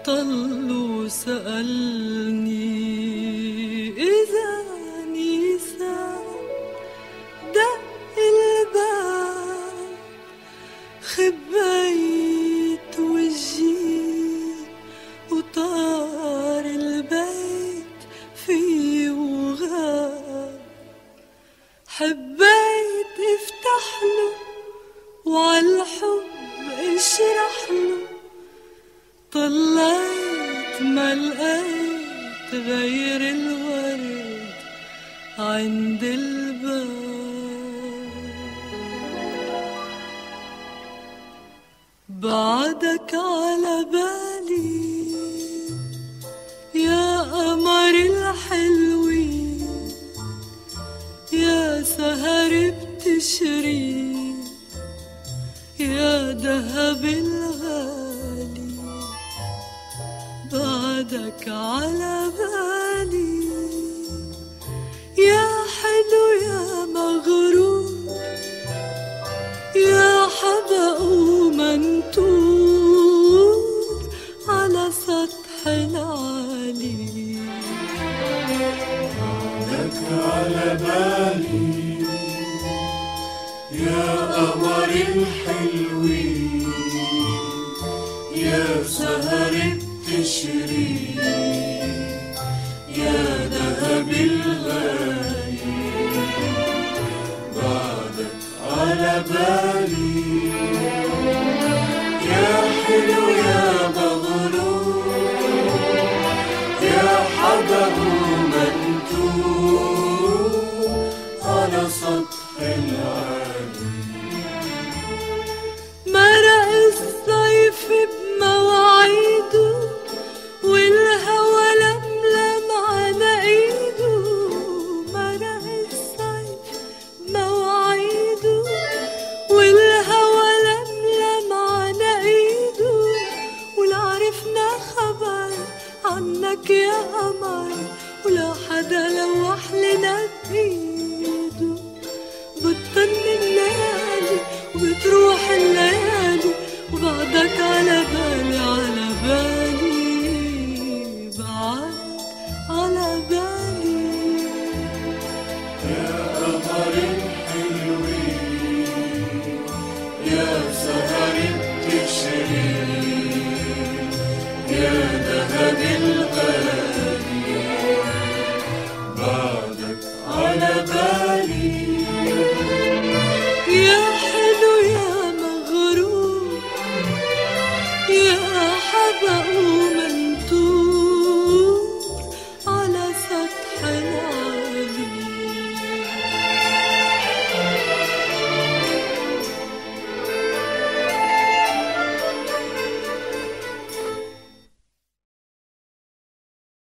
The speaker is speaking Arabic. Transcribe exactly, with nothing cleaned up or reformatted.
طل وسألني إذا نيسان دق الباب، خبيت وجهي وطار البيت فيه وغاب. حبيت افتح له وعالحب اشرح له، طلعت ما لقيت غير الورد عند الباب. بعدك على بالي يا قمر الحلوين، يا سهر بتشري يا دهب الغالي. بعدك على بالي يا حلو يا مغرور، يا حبق ومنتور على سطح العالي. بعدك على بالي يا قمر الحلوين، يا سهر بتشري يا دهب الغالي. بعدك على بالي